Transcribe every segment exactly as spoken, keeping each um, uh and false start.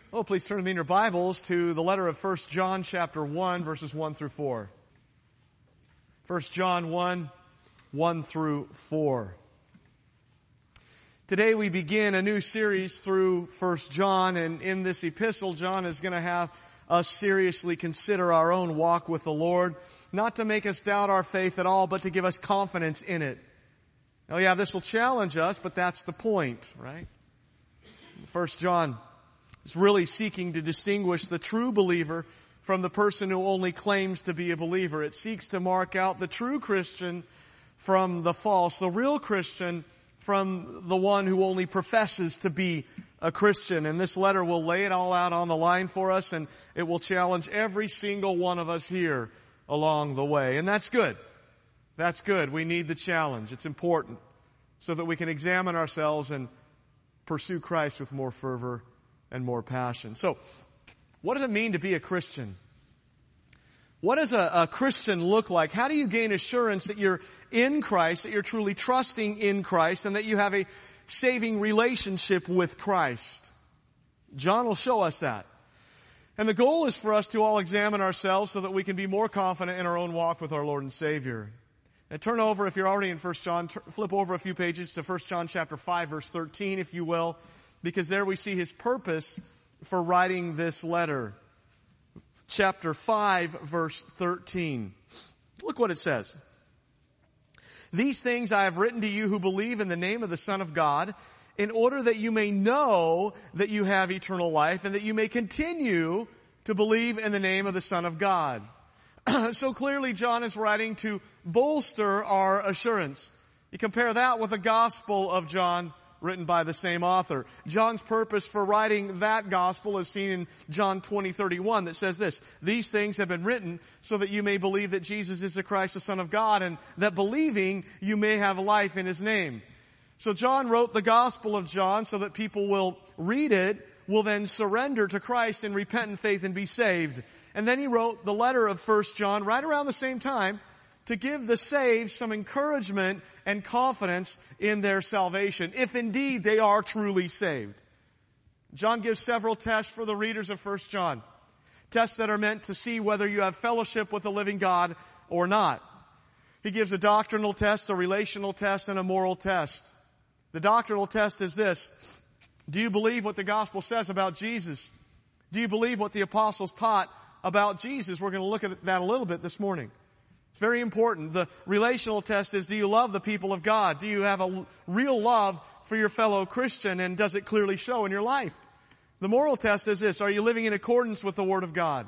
Oh, please turn with me in your Bibles to the letter of First John chapter one, verses one through four. First John one, one through four. Today we begin a new series through First John, and in this epistle, John is going to have us seriously consider our own walk with the Lord, not to make us doubt our faith at all, but to give us confidence in it. Oh yeah, this will challenge us, but that's the point, right? First John is really seeking to distinguish the true believer from the person who only claims to be a believer. It seeks to mark out the true Christian from the false, the real Christian from the one who only professes to be a Christian. And this letter will lay it all out on the line for us, and it will challenge every single one of us here along the way. And that's good. That's good. We need the challenge. It's important so that we can examine ourselves and pursue Christ with more fervor and more passion. So, what does it mean to be a Christian? What does a, a Christian look like? How do you gain assurance that you're in Christ, that you're truly trusting in Christ, and that you have a saving relationship with Christ? John will show us that. And the goal is for us to all examine ourselves so that we can be more confident in our own walk with our Lord and Savior. Now turn over, if you're already in First John, t- flip over a few pages to First John chapter five, verse thirteen, if you will, because there we see his purpose for writing this letter. Chapter five, verse thirteen. Look what it says. These things I have written to you who believe in the name of the Son of God, in order that you may know that you have eternal life, and that you may continue to believe in the name of the Son of God. So clearly John is writing to bolster our assurance. You compare that with the Gospel of John, written by the same author. John's purpose for writing that gospel is seen in John twenty thirty-one, that says this: these things have been written so that you may believe that Jesus is the Christ, the Son of God, and that believing you may have life in his name. So John wrote the Gospel of John so that people will read it, will then surrender to Christ in repentant faith and be saved. And then he wrote the letter of First John right around the same time to give the saved some encouragement and confidence in their salvation, if indeed they are truly saved. John gives several tests for the readers of First John. Tests that are meant to see whether you have fellowship with the living God or not. He gives a doctrinal test, a relational test, and a moral test. The doctrinal test is this: do you believe what the gospel says about Jesus? Do you believe what the apostles taught about Jesus? We're going to look at that a little bit this morning. It's very important. The relational test is, do you love the people of God? Do you have a real love for your fellow Christian, and does it clearly show in your life? The moral test is this: are you living in accordance with the Word of God?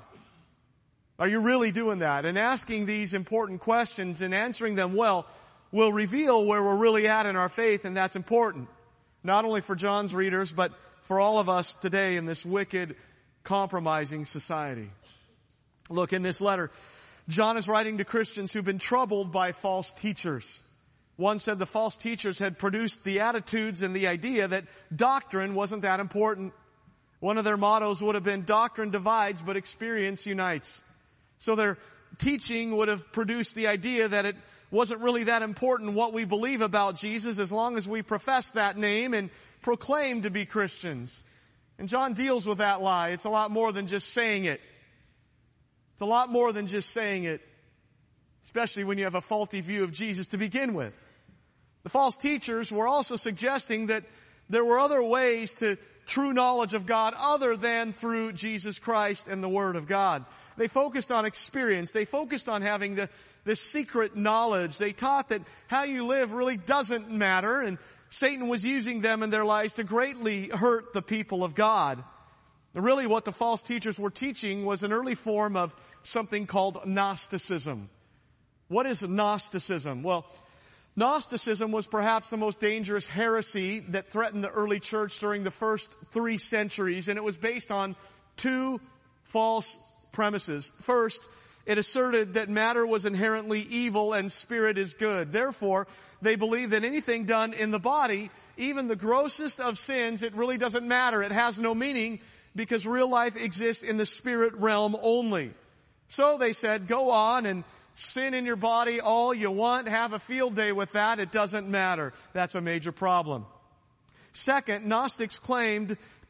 Are you really doing that? And asking these important questions and answering them well will reveal where we're really at in our faith, and that's important. Not only for John's readers, but for all of us today in this wicked, compromising society. Look, in this letter, John is writing to Christians who've been troubled by false teachers. One said the false teachers had produced the attitudes and the idea that doctrine wasn't that important. One of their mottos would have been, doctrine divides, but experience unites. So their teaching would have produced the idea that it wasn't really that important what we believe about Jesus as long as we profess that name and proclaim to be Christians. And John deals with that lie. It's a lot more than just saying it. It's a lot more than just saying it, especially when you have a faulty view of Jesus to begin with. The false teachers were also suggesting that there were other ways to true knowledge of God other than through Jesus Christ and the Word of God. They focused on experience. They focused on having the, this secret knowledge. They taught that how you live really doesn't matter, and Satan was using them in their lives to greatly hurt the people of God. Really, what the false teachers were teaching was an early form of something called Gnosticism. What is Gnosticism? Well, Gnosticism was perhaps the most dangerous heresy that threatened the early church during the first three centuries, and it was based on two false premises. First, it asserted that matter was inherently evil and spirit is good. Therefore, they believed that anything done in the body, even the grossest of sins, it really doesn't matter. It has no meaning, because real life exists in the spirit realm only. So they said, go on and sin in your body all you want, have a field day with that, it doesn't matter. That's a major problem. Second, Gnostics claimed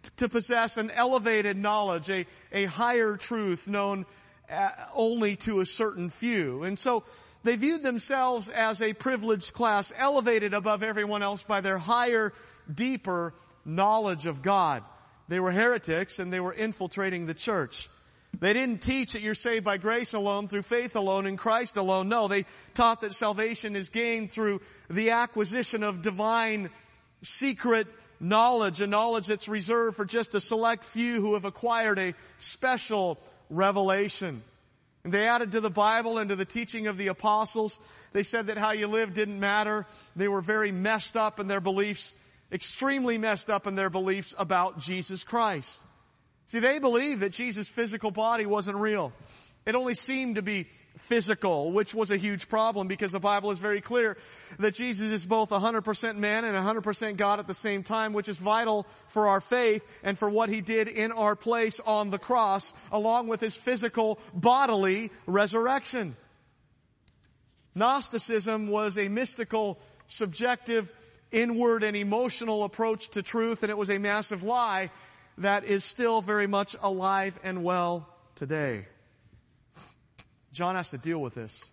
to possess an elevated knowledge, a, a higher truth known only to a certain few. And so they viewed themselves as a privileged class, elevated above everyone else by their higher, deeper knowledge of God. They were heretics and they were infiltrating the church. They didn't teach that you're saved by grace alone, through faith alone, in Christ alone. No, they taught that salvation is gained through the acquisition of divine, secret knowledge, a knowledge that's reserved for just a select few who have acquired a special revelation. And they added to the Bible and to the teaching of the apostles. They said that how you lived didn't matter. They were very messed up in their beliefs, extremely messed up in their beliefs about Jesus Christ. See, they believed that Jesus' physical body wasn't real. It only seemed to be physical, which was a huge problem because the Bible is very clear that Jesus is both one hundred percent man and one hundred percent God at the same time, which is vital for our faith and for what He did in our place on the cross, along with His physical bodily resurrection. Gnosticism was a mystical, subjective, inward and emotional approach to truth, and it was a massive lie that is still very much alive and well today. John has to deal with this.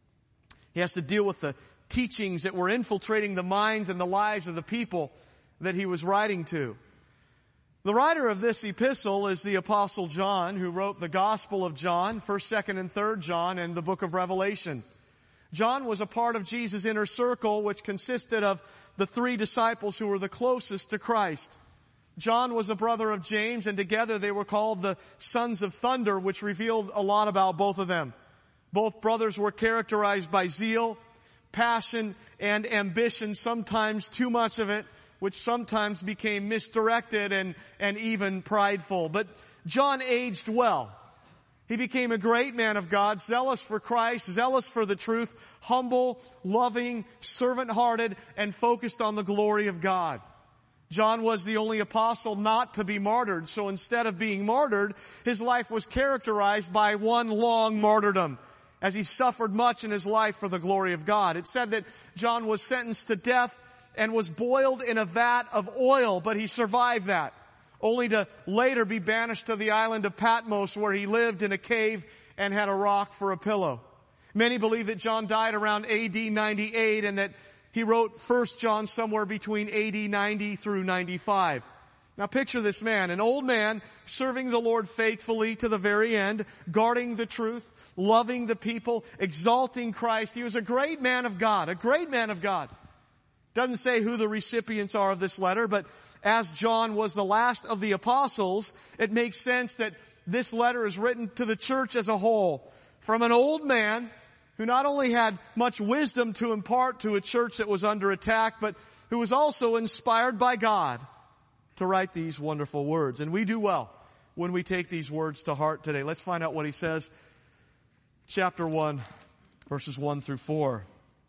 He has to deal with the teachings that were infiltrating the minds and the lives of the people that he was writing to. The writer of this epistle is the Apostle John, who wrote the Gospel of John, first, second, and third John, and the book of Revelation. John was a part of Jesus' inner circle, which consisted of the three disciples who were the closest to Christ. John was the brother of James, and together they were called the sons of thunder, which revealed a lot about both of them. Both brothers were characterized by zeal, passion, and ambition, sometimes too much of it, which sometimes became misdirected and, and even prideful. But John aged well. He became a great man of God, zealous for Christ, zealous for the truth, humble, loving, servant-hearted, and focused on the glory of God. John was the only apostle not to be martyred, so instead of being martyred, his life was characterized by one long martyrdom, as he suffered much in his life for the glory of God. It said that John was sentenced to death and was boiled in a vat of oil, but he survived that, only to later be banished to the island of Patmos, where he lived in a cave and had a rock for a pillow. Many believe that John died around A D ninety-eight and that he wrote First John somewhere between A D ninety through ninety-five. Now picture this man, an old man serving the Lord faithfully to the very end, guarding the truth, loving the people, exalting Christ. He was a great man of God, a great man of God. Doesn't say who the recipients are of this letter, but as John was the last of the apostles, it makes sense that this letter is written to the church as a whole, from an old man who not only had much wisdom to impart to a church that was under attack, but who was also inspired by God to write these wonderful words. And we do well when we take these words to heart today. Let's find out what he says. Chapter one, verses one through four.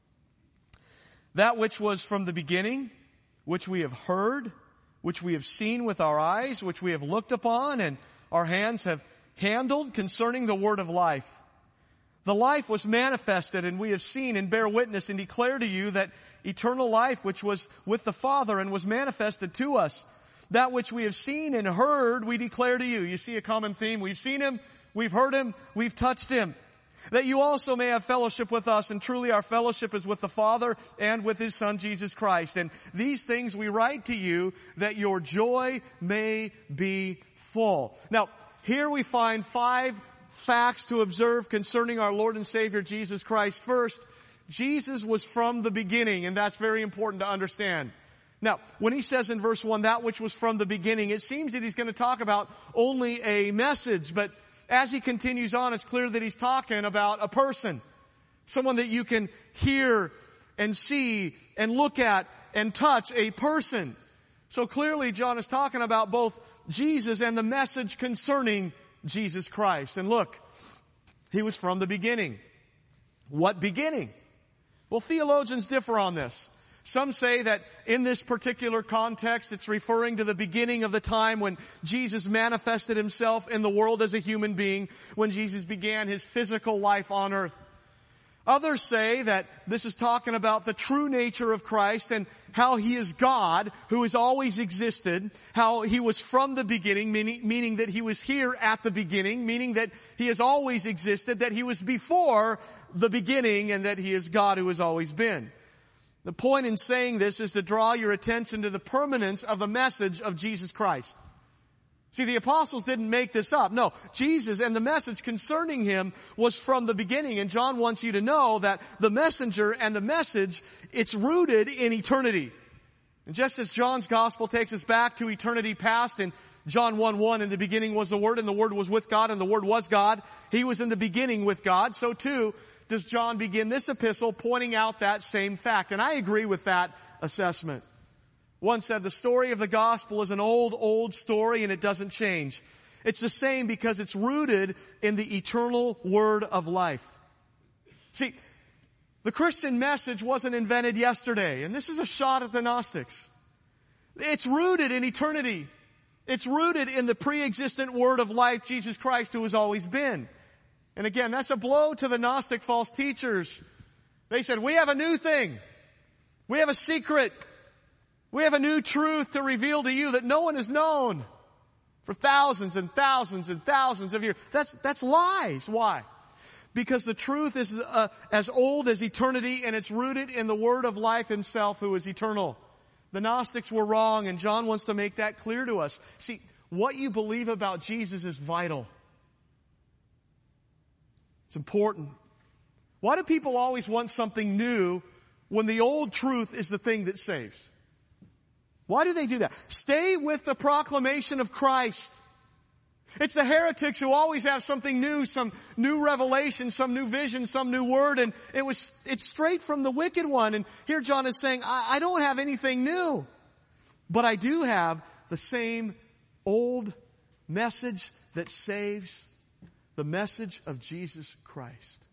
That which was from the beginning, which we have heard, which we have seen with our eyes, which we have looked upon, and our hands have handled concerning the word of life. The life was manifested, and we have seen and bear witness and declare to you that eternal life which was with the Father and was manifested to us. That which we have seen and heard, we declare to you. You see a common theme. We've seen Him, we've heard Him, we've touched Him. That you also may have fellowship with us, and truly our fellowship is with the Father and with His Son Jesus Christ. And these things we write to you that your joy may be full. Now, here we find five facts to observe concerning our Lord and Savior Jesus Christ. First, Jesus was from the beginning, and that's very important to understand. Now, when he says in verse one, that which was from the beginning, it seems that he's going to talk about only a message, but as he continues on, it's clear that he's talking about a person. Someone that you can hear and see and look at and touch, a person. So clearly John is talking about both Jesus and the message concerning Jesus Christ. And look, he was from the beginning. What beginning? Well, theologians differ on this. Some say that in this particular context, it's referring to the beginning of the time when Jesus manifested Himself in the world as a human being, when Jesus began His physical life on earth. Others say that this is talking about the true nature of Christ and how He is God who has always existed, how He was from the beginning, meaning, meaning that He was here at the beginning, meaning that He has always existed, that He was before the beginning, and that He is God who has always been. The point in saying this is to draw your attention to the permanence of the message of Jesus Christ. See, the apostles didn't make this up. No, Jesus and the message concerning Him was from the beginning. And John wants you to know that the messenger and the message, it's rooted in eternity. And just as John's gospel takes us back to eternity past in John one one, in the beginning was the Word, and the Word was with God, and the Word was God. He was in the beginning with God. So too does John begin this epistle pointing out that same fact. And I agree with that assessment. One said the story of the gospel is an old, old story and it doesn't change. It's the same because it's rooted in the eternal word of life. See, the Christian message wasn't invented yesterday, and this is a shot at the Gnostics. It's rooted in eternity. It's rooted in the pre-existent word of life, Jesus Christ, who has always been. And again, that's a blow to the Gnostic false teachers. They said, we have a new thing. We have a secret. We have a new truth to reveal to you that no one has known for thousands and thousands and thousands of years. That's, that's lies. Why? Because the truth is uh, as old as eternity, and it's rooted in the word of life Himself, who is eternal. The Gnostics were wrong, and John wants to make that clear to us. See, what you believe about Jesus is vital. It's important. Why do people always want something new when the old truth is the thing that saves? Why do they do that? Stay with the proclamation of Christ. It's the heretics who always have something new, some new revelation, some new vision, some new word, and it was, it's straight from the wicked one. And here John is saying, I, I don't have anything new, but I do have the same old message that saves, the message of Jesus Christ.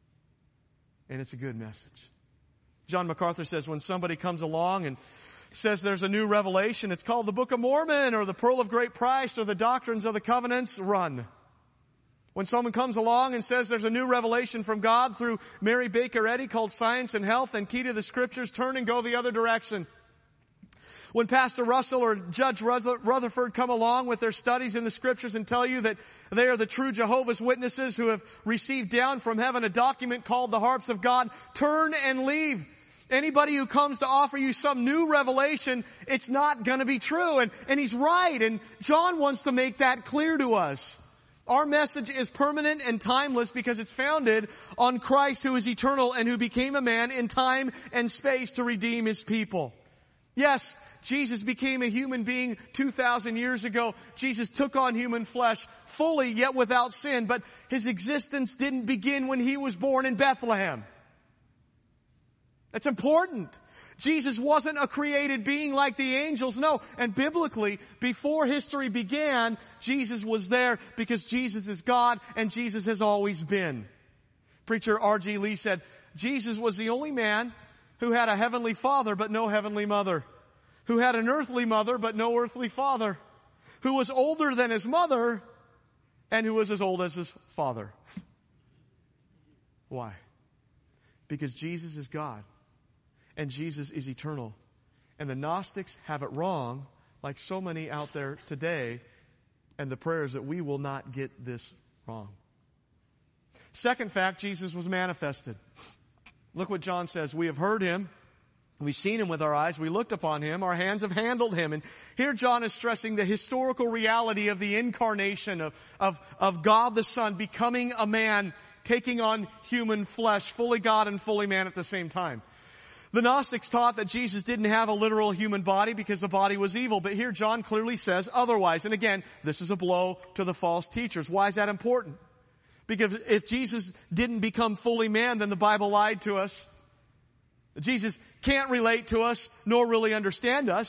And it's a good message. John MacArthur says when somebody comes along and says there's a new revelation, it's called the Book of Mormon or the Pearl of Great Price or the Doctrines of the Covenants, run. When someone comes along and says there's a new revelation from God through Mary Baker Eddy called Science and Health and Key to the Scriptures, turn and go the other direction. When Pastor Russell or Judge Rutherford come along with their studies in the Scriptures and tell you that they are the true Jehovah's Witnesses who have received down from heaven a document called the Harps of God, turn and leave. Anybody who comes to offer you some new revelation, it's not going to be true. And, and he's right. And John wants to make that clear to us. Our message is permanent and timeless because it's founded on Christ, who is eternal and who became a man in time and space to redeem His people. Yes, Jesus became a human being two thousand years ago. Jesus took on human flesh fully yet without sin. But His existence didn't begin when He was born in Bethlehem. That's important. Jesus wasn't a created being like the angels. No. And biblically, before history began, Jesus was there because Jesus is God and Jesus has always been. Preacher R G Lee said, Jesus was the only man who had a heavenly father but no heavenly mother, who had an earthly mother but no earthly father, who was older than His mother and who was as old as His father. Why? Because Jesus is God. And Jesus is eternal. And the Gnostics have it wrong, like so many out there today, and the prayer is that we will not get this wrong. Second fact, Jesus was manifested. Look what John says. We have heard Him. We've seen Him with our eyes. We looked upon Him. Our hands have handled Him. And here John is stressing the historical reality of the incarnation of, of, of God the Son becoming a man, taking on human flesh, fully God and fully man at the same time. The Gnostics taught that Jesus didn't have a literal human body because the body was evil. But here John clearly says otherwise. And again, this is a blow to the false teachers. Why is that important? Because if Jesus didn't become fully man, then the Bible lied to us. Jesus can't relate to us nor really understand us.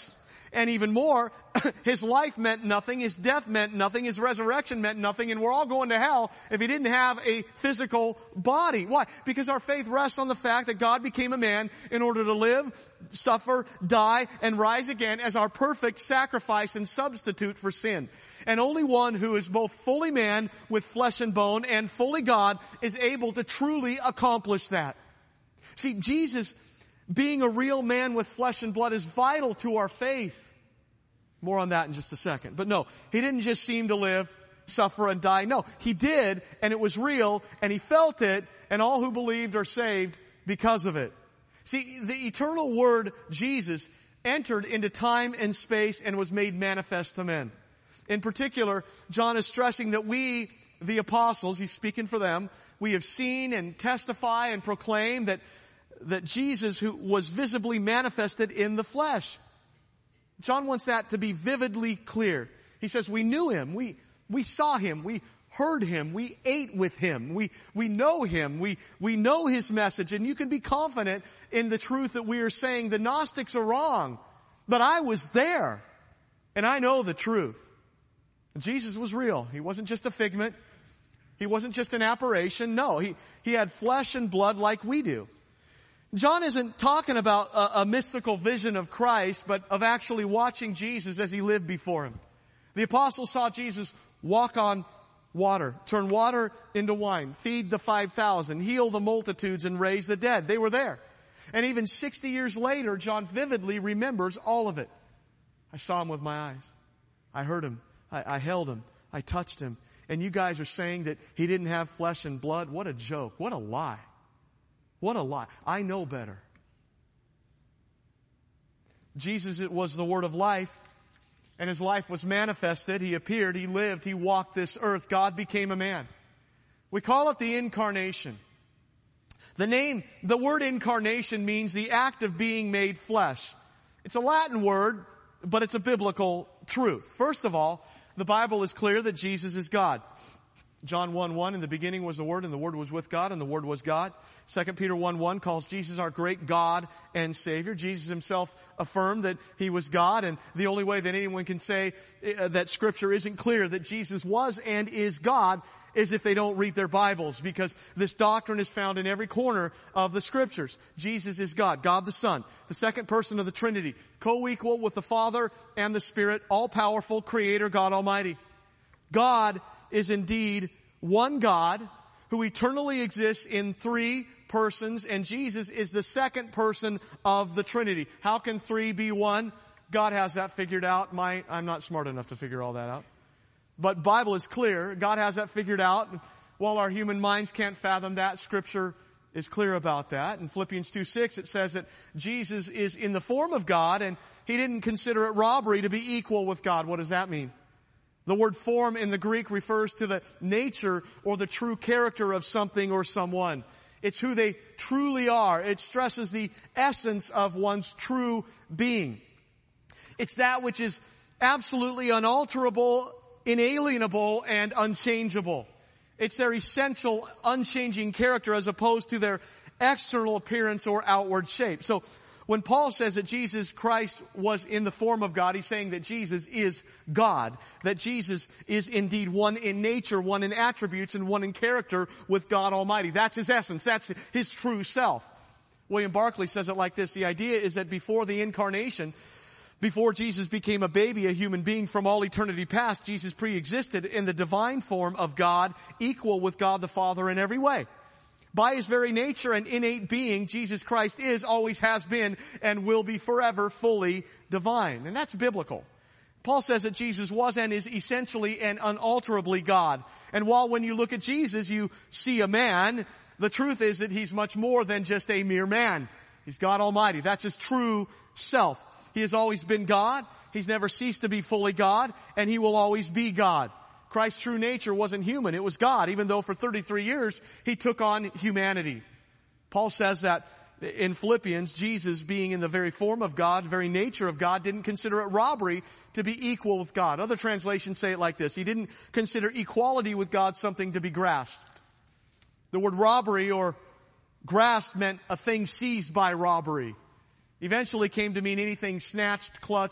And even more, his life meant nothing, his death meant nothing, his resurrection meant nothing, and we're all going to hell if he didn't have a physical body. Why? Because our faith rests on the fact that God became a man in order to live, suffer, die, and rise again as our perfect sacrifice and substitute for sin. And only one who is both fully man with flesh and bone and fully God is able to truly accomplish that. See, Jesus being a real man with flesh and blood is vital to our faith. More on that in just a second. But no, he didn't just seem to live, suffer, and die. No, he did, and it was real, and he felt it, and all who believed are saved because of it. See, the eternal Word, Jesus, entered into time and space and was made manifest to men. In particular, John is stressing that we, the apostles, he's speaking for them, we have seen and testify and proclaim that that Jesus who was visibly manifested in the flesh. John wants that to be vividly clear. He says, we knew him, we, we saw him, we heard him, we ate with him, we, we know him, we, we know his message, and you can be confident in the truth that we are saying. The Gnostics are wrong, but I was there, and I know the truth. Jesus was real. He wasn't just a figment. He wasn't just an apparition. No, he, he had flesh and blood like we do. John isn't talking about a, a mystical vision of Christ, but of actually watching Jesus as he lived before him. The apostles saw Jesus walk on water, turn water into wine, feed the five thousand, heal the multitudes, and raise the dead. They were there. And even sixty years later, John vividly remembers all of it. I saw him with my eyes. I heard him. I, I held him. I touched him. And you guys are saying that he didn't have flesh and blood? What a joke. What a lie. What a lie. I know better. Jesus was the Word of life, and his life was manifested. He appeared, he lived, he walked this earth. God became a man. We call it the incarnation. The name, the word incarnation means the act of being made flesh. It's a Latin word, but it's a biblical truth. First of all, the Bible is clear that Jesus is God. John one one, in the beginning was the Word, and the Word was with God, and the Word was God. Second Peter one one calls Jesus our great God and Savior. Jesus himself affirmed that he was God, and the only way that anyone can say uh, that Scripture isn't clear that Jesus was and is God is if they don't read their Bibles, because this doctrine is found in every corner of the Scriptures. Jesus is God, God the Son, the second person of the Trinity, co-equal with the Father and the Spirit, all-powerful Creator, God Almighty. God is indeed one God who eternally exists in three persons, and Jesus is the second person of the Trinity. How can three be one? God has that figured out. My, I'm not smart enough to figure all that out. But Bible is clear. God has that figured out. While our human minds can't fathom that, Scripture is clear about that. In Philippians two six, it says that Jesus is in the form of God, and he didn't consider it robbery to be equal with God. What does that mean? The word form in the Greek refers to the nature or the true character of something or someone. It's who they truly are. It stresses the essence of one's true being. It's that which is absolutely unalterable, inalienable, and unchangeable. It's their essential, unchanging character as opposed to their external appearance or outward shape. So, when Paul says that Jesus Christ was in the form of God, he's saying that Jesus is God. That Jesus is indeed one in nature, one in attributes, and one in character with God Almighty. That's his essence. That's his true self. William Barclay says it like this. The idea is that before the incarnation, before Jesus became a baby, a human being from all eternity past, Jesus pre-existed in the divine form of God, equal with God the Father in every way. By his very nature and innate being, Jesus Christ is, always has been, and will be forever fully divine. And that's biblical. Paul says that Jesus was and is essentially and unalterably God. And while when you look at Jesus, you see a man, the truth is that he's much more than just a mere man. He's God Almighty. That's his true self. He has always been God. He's never ceased to be fully God, and he will always be God. Christ's true nature wasn't human. It was God, even though for thirty-three years he took on humanity. Paul says that in Philippians, Jesus being in the very form of God, very nature of God, didn't consider it robbery to be equal with God. Other translations say it like this. He didn't consider equality with God something to be grasped. The word robbery or grasped meant a thing seized by robbery. Eventually came to mean anything snatched, clutched,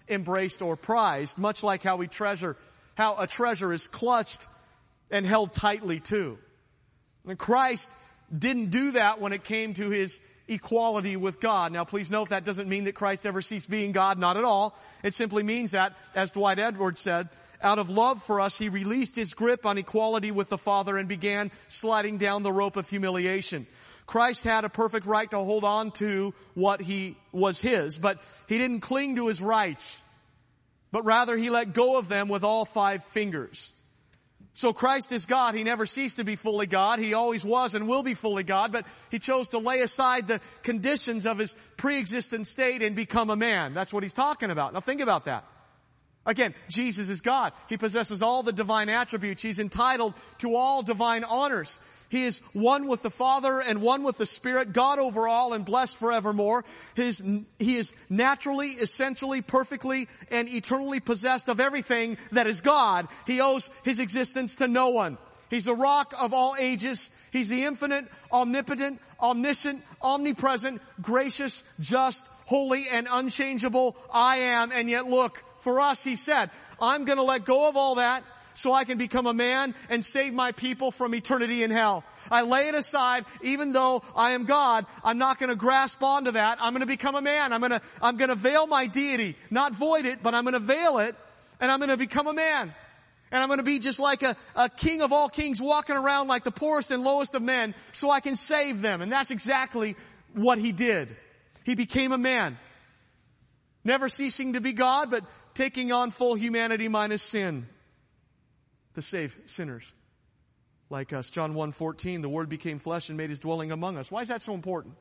embraced or prized, much like how we treasure, how a treasure is clutched and held tightly too. And Christ didn't do that when it came to his equality with God. Now please note that doesn't mean that Christ ever ceased being God, not at all. It simply means that, as Dwight Edwards said, out of love for us, he released his grip on equality with the Father and began sliding down the rope of humiliation. Christ had a perfect right to hold on to what he was his, but he didn't cling to his rights, but rather he let go of them with all five fingers. So Christ is God. He never ceased to be fully God. He always was and will be fully God, but he chose to lay aside the conditions of his pre-existent state and become a man. That's what he's talking about. Now think about that. Again, Jesus is God. He possesses all the divine attributes. He's entitled to all divine honors. He is one with the Father and one with the Spirit, God over all and blessed forevermore. His, he is naturally, essentially, perfectly, and eternally possessed of everything that is God. He owes his existence to no one. He's the rock of all ages. He's the infinite, omnipotent, omniscient, omnipresent, gracious, just, holy, and unchangeable I am. And yet look, for us, he said, I'm going to let go of all that so I can become a man and save my people from eternity in hell. I lay it aside. Even though I am God, I'm not going to grasp onto that. I'm going to become a man. I'm going to, I'm going to veil my deity, not void it, but I'm going to veil it, and I'm going to become a man. And I'm going to be just like a, a king of all kings, walking around like the poorest and lowest of men so I can save them. And that's exactly what he did. He became a man. Never ceasing to be God, but taking on full humanity minus sin to save sinners like us. John one fourteen, the Word became flesh and made his dwelling among us. Why is that so important?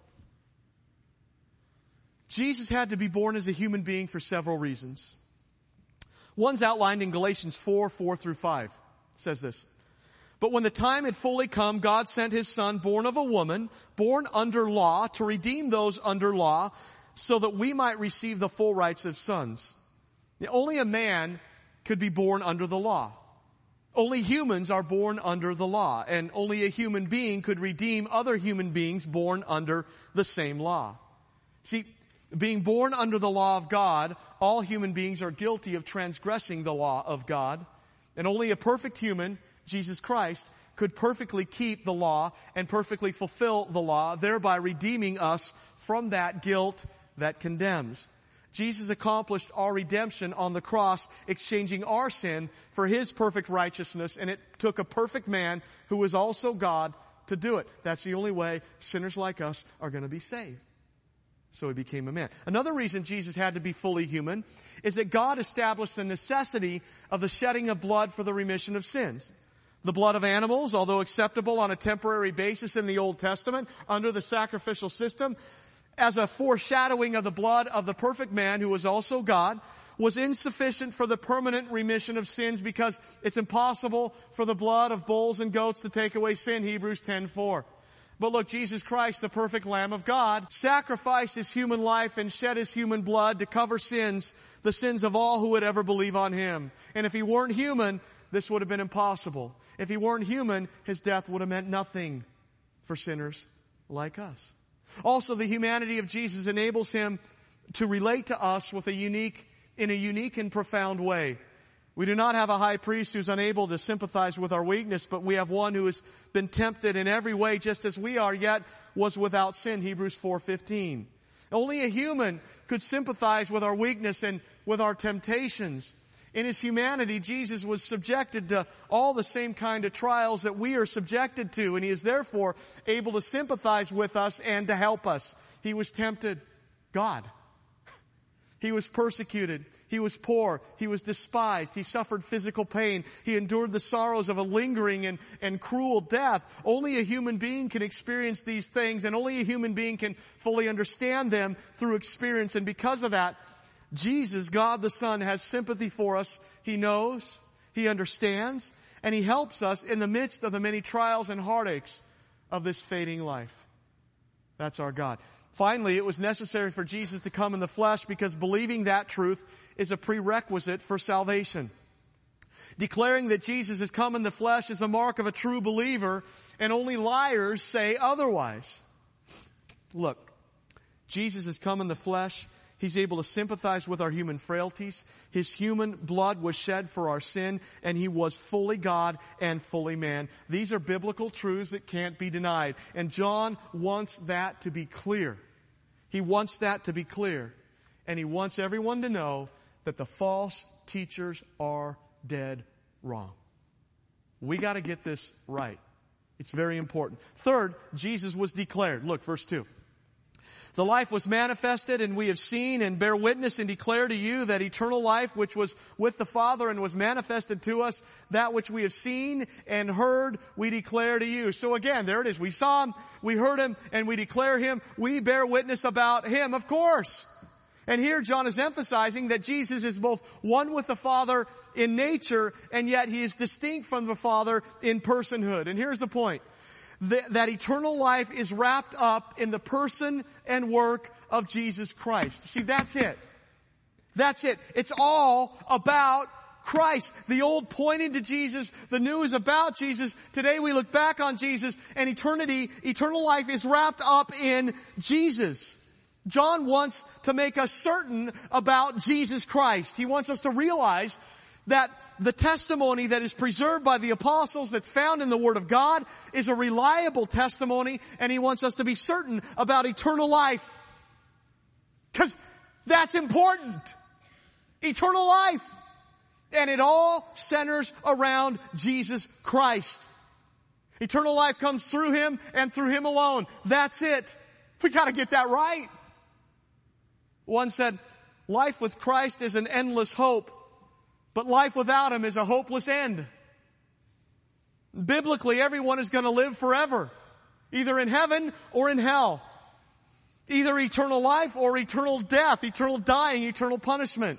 Jesus had to be born as a human being for several reasons. One's outlined in Galatians four, four through five. It says this. But when the time had fully come, God sent his Son, born of a woman, born under law, to redeem those under law, so that we might receive the full rights of sons. Only a man could be born under the law. Only humans are born under the law, and only a human being could redeem other human beings born under the same law. See, being born under the law of God, all human beings are guilty of transgressing the law of God, and only a perfect human, Jesus Christ, could perfectly keep the law and perfectly fulfill the law, thereby redeeming us from that guilt that condemns. Jesus accomplished our redemption on the cross, exchanging our sin for his perfect righteousness, and it took a perfect man who was also God to do it. That's the only way sinners like us are going to be saved. So he became a man. Another reason Jesus had to be fully human is that God established the necessity of the shedding of blood for the remission of sins. The blood of animals, although acceptable on a temporary basis in the Old Testament under the sacrificial system, as a foreshadowing of the blood of the perfect man who was also God, was insufficient for the permanent remission of sins because it's impossible for the blood of bulls and goats to take away sin, Hebrews ten four. But look, Jesus Christ, the perfect Lamb of God, sacrificed his human life and shed his human blood to cover sins, the sins of all who would ever believe on him. And if he weren't human, this would have been impossible. If he weren't human, his death would have meant nothing for sinners like us. Also, the humanity of Jesus enables him to relate to us with a unique, in a unique and profound way. We do not have a high priest who's unable to sympathize with our weakness, but we have one who has been tempted in every way just as we are, yet was without sin, Hebrews four fifteen. Only a human could sympathize with our weakness and with our temptations. In his humanity, Jesus was subjected to all the same kind of trials that we are subjected to, and he is therefore able to sympathize with us and to help us. He was tempted, God. He was persecuted. He was poor. He was despised. He suffered physical pain. He endured the sorrows of a lingering and, and cruel death. Only a human being can experience these things, and only a human being can fully understand them through experience. And because of that, Jesus, God the Son, has sympathy for us. He knows, he understands, and he helps us in the midst of the many trials and heartaches of this fading life. That's our God. Finally, it was necessary for Jesus to come in the flesh because believing that truth is a prerequisite for salvation. Declaring that Jesus has come in the flesh is the mark of a true believer, and only liars say otherwise. Look, Jesus has come in the flesh. He's able to sympathize with our human frailties. His human blood was shed for our sin, and He was fully God and fully man. These are biblical truths that can't be denied. And John wants that to be clear. He wants that to be clear. And he wants everyone to know that the false teachers are dead wrong. We got to get this right. It's very important. Third, Jesus was declared. Look, verse two. The life was manifested, and we have seen and bear witness and declare to you that eternal life which was with the Father and was manifested to us, that which we have seen and heard, we declare to you. So again, there it is. We saw Him, we heard Him, and we declare Him. We bear witness about Him, of course. And here John is emphasizing that Jesus is both one with the Father in nature, and yet He is distinct from the Father in personhood. And here's the point. That, that eternal life is wrapped up in the person and work of Jesus Christ. See, that's it. That's it. It's all about Christ. The old pointed to Jesus. The new is about Jesus. Today we look back on Jesus, and eternity, eternal life is wrapped up in Jesus. John wants to make us certain about Jesus Christ. He wants us to realize that the testimony that is preserved by the apostles, that's found in the Word of God, is a reliable testimony, and he wants us to be certain about eternal life. Because that's important. Eternal life. And it all centers around Jesus Christ. Eternal life comes through Him and through Him alone. That's it. We got to get that right. One said, life with Christ is an endless hope, but life without Him is a hopeless end. Biblically, everyone is going to live forever, either in heaven or in hell. Either eternal life or eternal death, eternal dying, eternal punishment.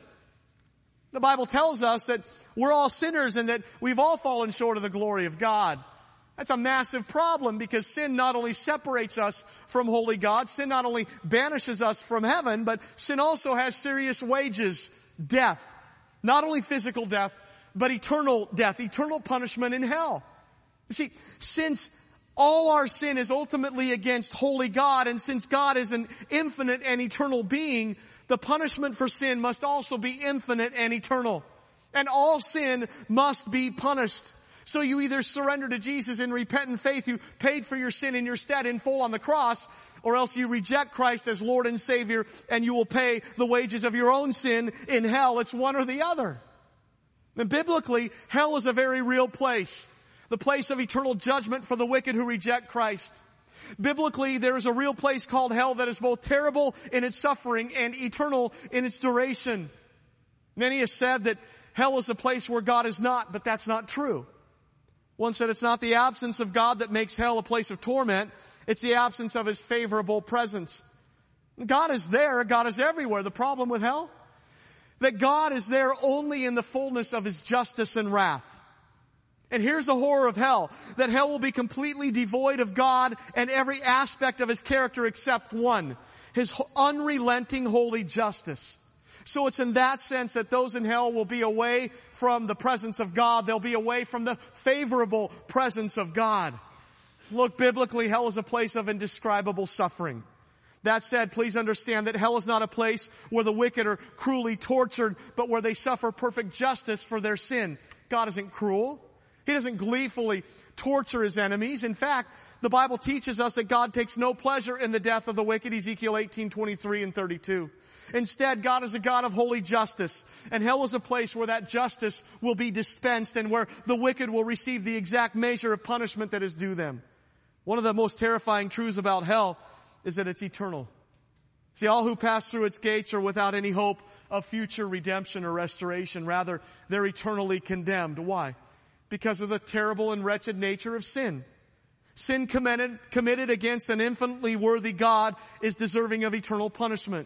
The Bible tells us that we're all sinners and that we've all fallen short of the glory of God. That's a massive problem, because sin not only separates us from holy God, sin not only banishes us from heaven, but sin also has serious wages, death. Not only physical death, but eternal death, eternal punishment in hell. You see, since all our sin is ultimately against holy God, and since God is an infinite and eternal being, the punishment for sin must also be infinite and eternal. And all sin must be punished. So you either surrender to Jesus in repentant faith, who paid for your sin in your stead in full on the cross, or else you reject Christ as Lord and Savior, and you will pay the wages of your own sin in hell. It's one or the other. And biblically, hell is a very real place. The place of eternal judgment for the wicked who reject Christ. Biblically, there is a real place called hell that is both terrible in its suffering and eternal in its duration. Many have said that hell is a place where God is not, but that's not true. One said it's not the absence of God that makes hell a place of torment. It's the absence of His favorable presence. God is there. God is everywhere. The problem with hell? That God is there only in the fullness of His justice and wrath. And here's the horror of hell. That hell will be completely devoid of God and every aspect of His character except one. His unrelenting holy justice. So it's in that sense that those in hell will be away from the presence of God. They'll be away from the favorable presence of God. Look, biblically, hell is a place of indescribable suffering. That said, please understand that hell is not a place where the wicked are cruelly tortured, but where they suffer perfect justice for their sin. God isn't cruel. He doesn't gleefully torture His enemies. In fact, the Bible teaches us that God takes no pleasure in the death of the wicked, Ezekiel eighteen twenty-three and thirty-two. Instead, God is a God of holy justice, and hell is a place where that justice will be dispensed and where the wicked will receive the exact measure of punishment that is due them. One of the most terrifying truths about hell is that it's eternal. See, all who pass through its gates are without any hope of future redemption or restoration. Rather, they're eternally condemned. Why? Because of the terrible and wretched nature of sin. Sin committed, committed against an infinitely worthy God is deserving of eternal punishment.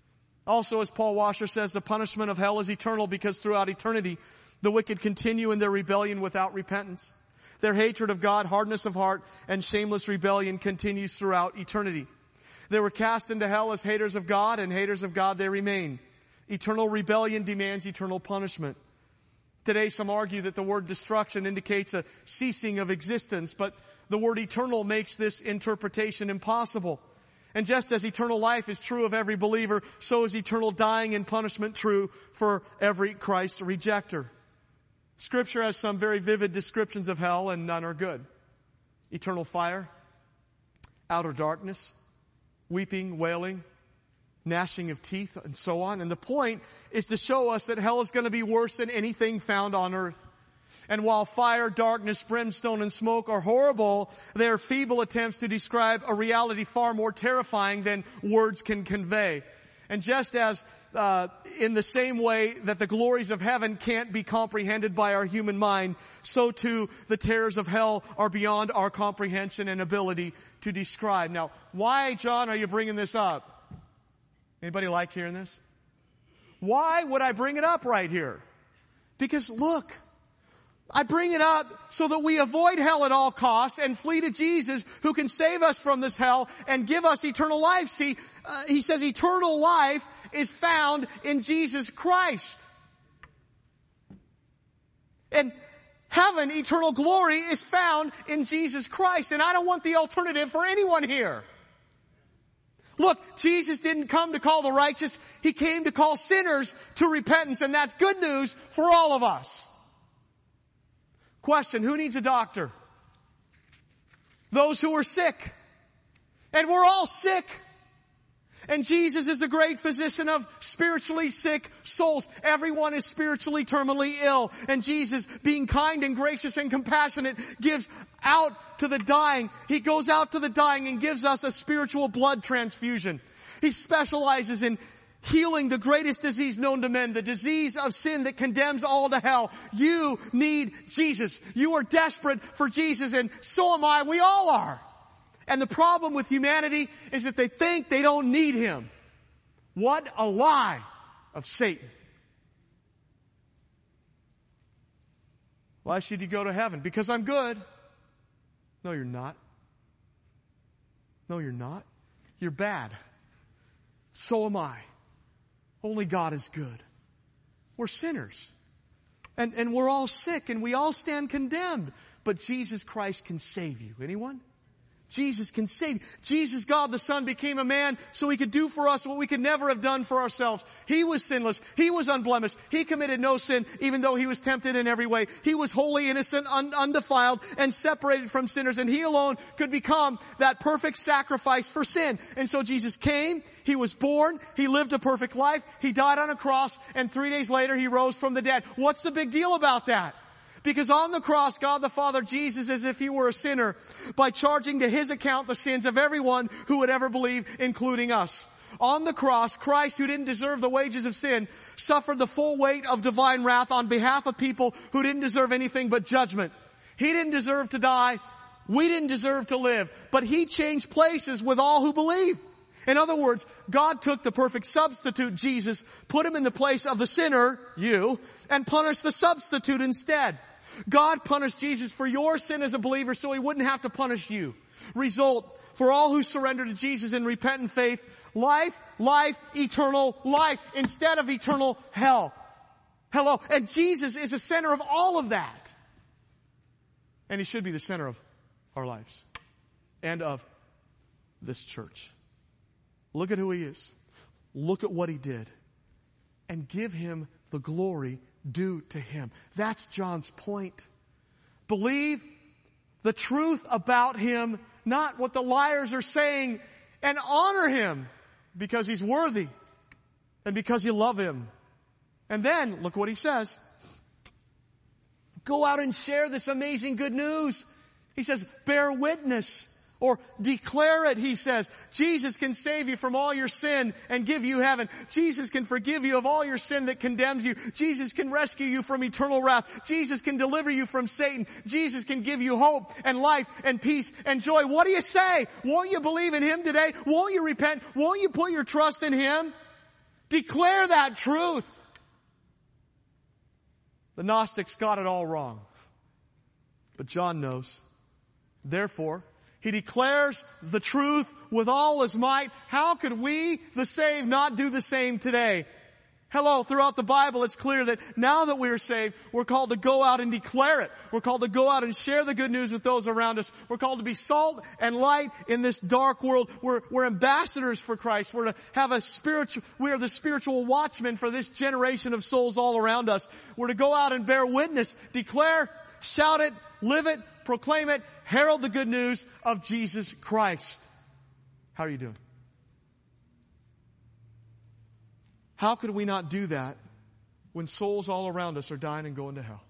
Also, as Paul Washer says, the punishment of hell is eternal because throughout eternity, the wicked continue in their rebellion without repentance. Their hatred of God, hardness of heart, and shameless rebellion continues throughout eternity. They were cast into hell as haters of God, and haters of God they remain. Eternal rebellion demands eternal punishment. Today, some argue that the word destruction indicates a ceasing of existence, but the word eternal makes this interpretation impossible. And just as eternal life is true of every believer, so is eternal dying and punishment true for every Christ rejecter. Scripture has some very vivid descriptions of hell, and none are good. Eternal fire, outer darkness, weeping, wailing, gnashing of teeth, and so on. And the point is to show us that hell is going to be worse than anything found on earth. And while fire, darkness, brimstone, and smoke are horrible, they are feeble attempts to describe a reality far more terrifying than words can convey. And just as uh, in the same way that the glories of heaven can't be comprehended by our human mind, so too the terrors of hell are beyond our comprehension and ability to describe. Now, why, John, are you bringing this up? Anybody like hearing this? Why would I bring it up right here? Because look, I bring it up so that we avoid hell at all costs and flee to Jesus, who can save us from this hell and give us eternal life. See, uh, he says eternal life is found in Jesus Christ. And heaven, eternal glory, is found in Jesus Christ. And I don't want the alternative for anyone here. Look, Jesus didn't come to call the righteous. He came to call sinners to repentance. And that's good news for all of us. Question, who needs a doctor? Those who are sick. And we're all sick. And Jesus is the great physician of spiritually sick souls. Everyone is spiritually terminally ill. And Jesus, being kind and gracious and compassionate, gives out to the dying. He goes out to the dying and gives us a spiritual blood transfusion. He specializes in healing the greatest disease known to men, the disease of sin that condemns all to hell. You need Jesus. You are desperate for Jesus, and so am I. We all are. And the problem with humanity is that they think they don't need Him. What a lie of Satan. Why should you go to heaven? Because I'm good. No, you're not. No, you're not. You're bad. So am I. Only God is good. We're sinners. And, and we're all sick and we all stand condemned. But Jesus Christ can save you. Anyone? Jesus can save you. Jesus, God the Son, became a man so He could do for us what we could never have done for ourselves. He was sinless. He was unblemished. He committed no sin, even though He was tempted in every way. He was wholly innocent, un- undefiled, and separated from sinners. And He alone could become that perfect sacrifice for sin. And so Jesus came. He was born. He lived a perfect life. He died on a cross. And three days later, He rose from the dead. What's the big deal about that? Because on the cross, God the Father, Jesus, as if He were a sinner, by charging to His account the sins of everyone who would ever believe, including us. On the cross, Christ, who didn't deserve the wages of sin, suffered the full weight of divine wrath on behalf of people who didn't deserve anything but judgment. He didn't deserve to die. We didn't deserve to live. But He changed places with all who believe. In other words, God took the perfect substitute, Jesus, put Him in the place of the sinner, you, and punished the substitute instead. God punished Jesus for your sin as a believer so He wouldn't have to punish you. Result, for all who surrender to Jesus in repentant faith, life, life, eternal life, instead of eternal hell. Hello. And Jesus is the center of all of that. And He should be the center of our lives and of this church. Look at who He is. Look at what He did. And give Him the glory due to Him. That's John's point. Believe the truth about Him, not what the liars are saying, and honor Him because He's worthy and because you love Him. And then, look what He says. Go out and share this amazing good news. He says, bear witness. Or declare it, He says. Jesus can save you from all your sin and give you heaven. Jesus can forgive you of all your sin that condemns you. Jesus can rescue you from eternal wrath. Jesus can deliver you from Satan. Jesus can give you hope and life and peace and joy. What do you say? Won't you believe in Him today? Won't you repent? Won't you put your trust in Him? Declare that truth. The Gnostics got it all wrong. But John knows. Therefore, he declares the truth with all his might. How could we, the saved, not do the same today? Hello, throughout the Bible, it's clear that now that we are saved, we're called to go out and declare it. We're called to go out and share the good news with those around us. We're called to be salt and light in this dark world. We're, we're ambassadors for Christ. We're to have a spiritual, we are the spiritual watchmen for this generation of souls all around us. We're to go out and bear witness, declare, shout it, live it, proclaim it, herald the good news of Jesus Christ. How are you doing? How could we not do that when souls all around us are dying and going to hell?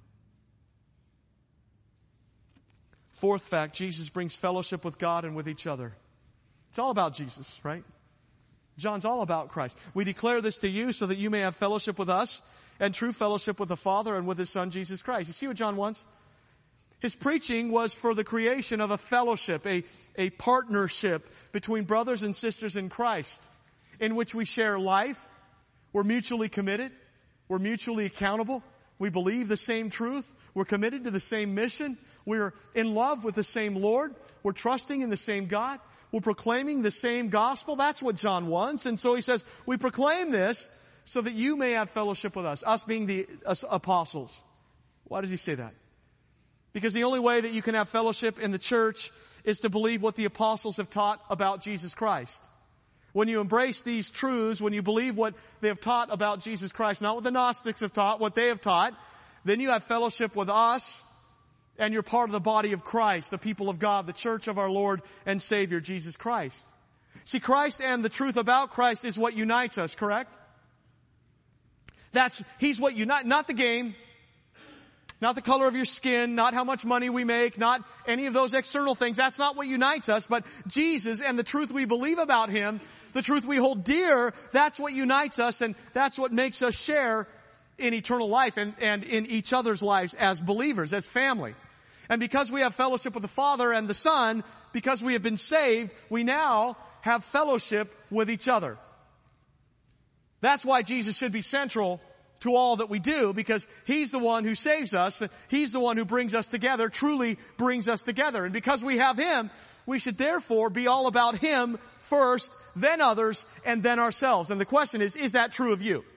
Fourth fact, Jesus brings fellowship with God and with each other. It's all about Jesus, right? John's all about Christ. We declare this to you so that you may have fellowship with us and true fellowship with the Father and with His Son, Jesus Christ. You see what John wants? His preaching was for the creation of a fellowship, a, a partnership between brothers and sisters in Christ, in which we share life. We're mutually committed. We're mutually accountable. We believe the same truth. We're committed to the same mission. We're in love with the same Lord. We're trusting in the same God. We're proclaiming the same gospel. That's what John wants. And so he says, we proclaim this so that you may have fellowship with us, us being the us apostles. Why does he say that? Because the only way that you can have fellowship in the church is to believe what the apostles have taught about Jesus Christ. When you embrace these truths, when you believe what they have taught about Jesus Christ, not what the Gnostics have taught, what they have taught, then you have fellowship with us, and you're part of the body of Christ, the people of God, the church of our Lord and Savior, Jesus Christ. See, Christ and the truth about Christ is what unites us, correct? That's, He's what unites, not the game, not the color of your skin, not how much money we make, not any of those external things. That's not what unites us, but Jesus and the truth we believe about Him, the truth we hold dear, that's what unites us, and that's what makes us share in eternal life and, and in each other's lives as believers, as family. And because we have fellowship with the Father and the Son, because we have been saved, we now have fellowship with each other. That's why Jesus should be central to all that we do, because He's the one who saves us. He's the one who brings us together, truly brings us together. And because we have Him, we should therefore be all about Him first, then others, and then ourselves. And the question is, is that true of you?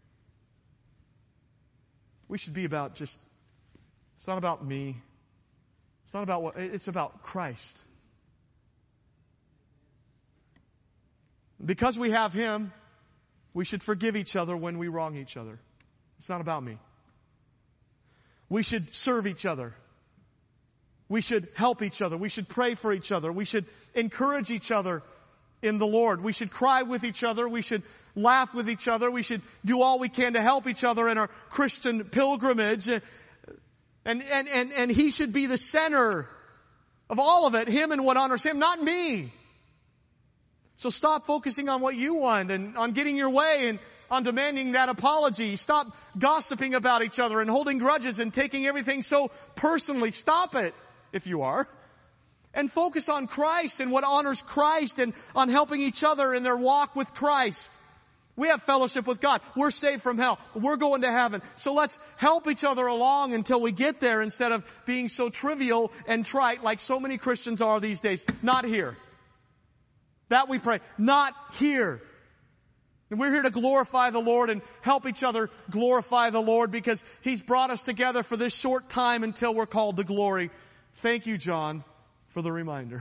We should be about just, it's not about me. It's not about what, it's about Christ. Because we have Him, we should forgive each other when we wrong each other. It's not about me. We should serve each other. We should help each other. We should pray for each other. We should encourage each other in the Lord. We should cry with each other. We should laugh with each other. We should do all we can to help each other in our Christian pilgrimage. And, and, and, and He should be the center of all of it. Him and what honors Him, not me. So stop focusing on what you want and on getting your way and on demanding that apology. Stop gossiping about each other and holding grudges and taking everything so personally. Stop it, if you are. And focus on Christ and what honors Christ and on helping each other in their walk with Christ. We have fellowship with God. We're saved from hell. We're going to heaven. So let's help each other along until we get there, instead of being so trivial and trite like so many Christians are these days. Not here. That we pray. Not here. And we're here to glorify the Lord and help each other glorify the Lord, because He's brought us together for this short time until we're called to glory. Thank you, John, for the reminder.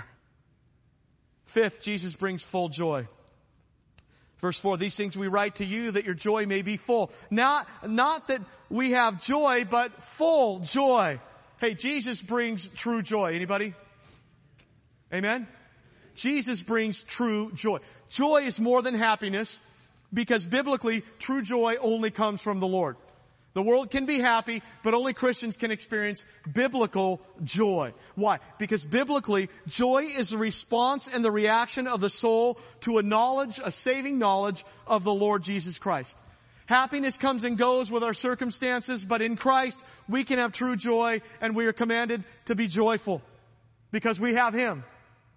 Fifth, Jesus brings full joy. Verse four, these things we write to you that your joy may be full. Not, not that we have joy, but full joy. Hey, Jesus brings true joy. Anybody? Amen? Jesus brings true joy. Joy is more than happiness, because biblically, true joy only comes from the Lord. The world can be happy, but only Christians can experience biblical joy. Why? Because biblically, joy is the response and the reaction of the soul to a knowledge, a saving knowledge of the Lord Jesus Christ. Happiness comes and goes with our circumstances, but in Christ, we can have true joy, and we are commanded to be joyful because we have Him.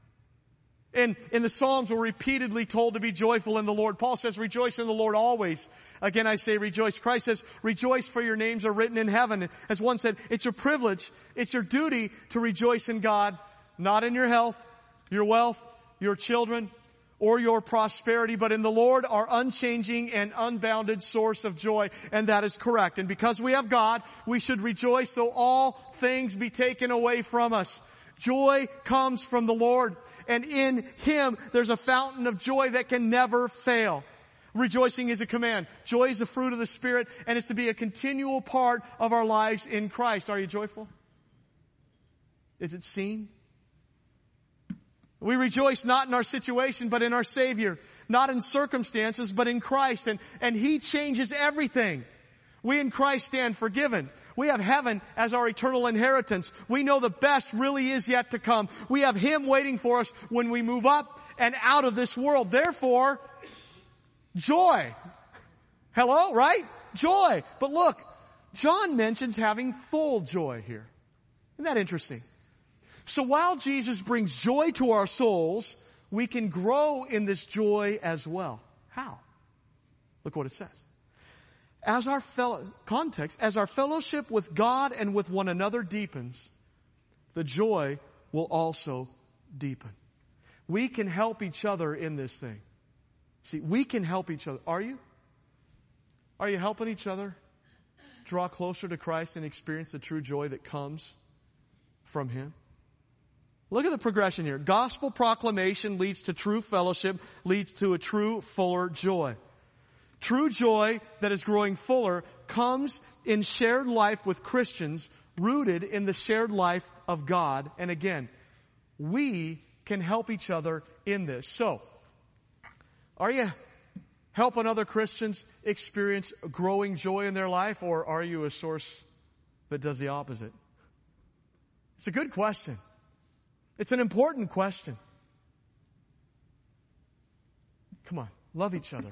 In, in the Psalms, we're repeatedly told to be joyful in the Lord. Paul says, rejoice in the Lord always. Again, I say rejoice. Christ says, rejoice, for your names are written in heaven. As one said, it's your privilege, it's your duty to rejoice in God, not in your health, your wealth, your children, or your prosperity, but in the Lord our unchanging and unbounded source of joy. And that is correct. And because we have God, we should rejoice though all things be taken away from us. Joy comes from the Lord, and in Him there's a fountain of joy that can never fail. Rejoicing is a command. Joy is the fruit of the Spirit, and it's to be a continual part of our lives in Christ. Are you joyful? Is it seen? We rejoice not in our situation, but in our Savior. Not in circumstances, but in Christ. And, and He changes everything. We in Christ stand forgiven. We have heaven as our eternal inheritance. We know the best really is yet to come. We have Him waiting for us when we move up and out of this world. Therefore, joy. Hello, right? Joy. But look, John mentions having full joy here. Isn't that interesting? So while Jesus brings joy to our souls, we can grow in this joy as well. How? Look what it says. As our fellow, context, as our fellowship with God and with one another deepens, the joy will also deepen. We can help each other in this thing. See, we can help each other. Are you? Are you helping each other draw closer to Christ and experience the true joy that comes from Him? Look at the progression here. Gospel proclamation leads to true fellowship, leads to a true, fuller joy. True joy that is growing fuller comes in shared life with Christians, rooted in the shared life of God. And again, we can help each other in this. So, are you helping other Christians experience growing joy in their life, or are you a source that does the opposite? It's a good question. It's an important question. Come on, love each other.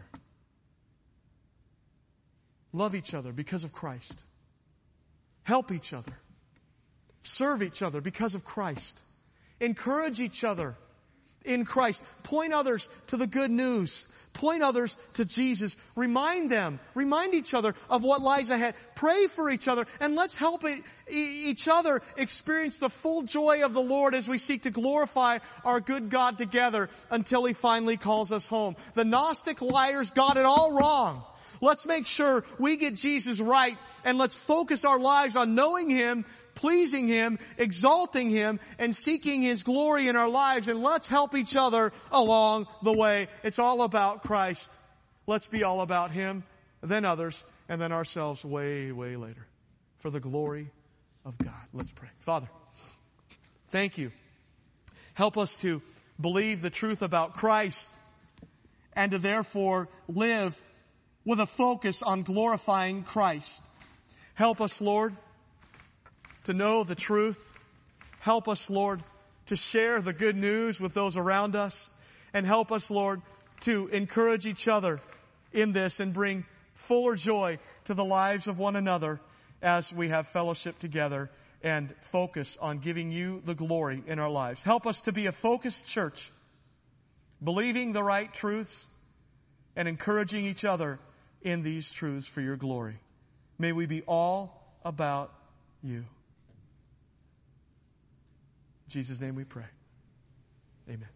Love each other because of Christ. Help each other. Serve each other because of Christ. Encourage each other in Christ. Point others to the good news. Point others to Jesus. Remind them, remind each other of what lies ahead. Pray for each other, and let's help it, e- each other experience the full joy of the Lord as we seek to glorify our good God together until He finally calls us home. The Gnostic liars got it all wrong. Let's make sure we get Jesus right, and let's focus our lives on knowing Him, pleasing Him, exalting Him, and seeking His glory in our lives. And let's help each other along the way. It's all about Christ. Let's be all about Him, then others, and then ourselves way, way later. For the glory of God. Let's pray. Father, thank You. Help us to believe the truth about Christ and to therefore live with a focus on glorifying Christ. Help us, Lord, to know the truth. Help us, Lord, to share the good news with those around us. And help us, Lord, to encourage each other in this and bring fuller joy to the lives of one another as we have fellowship together and focus on giving You the glory in our lives. Help us to be a focused church, believing the right truths and encouraging each other in these truths for Your glory. May we be all about You. In Jesus' name we pray. Amen.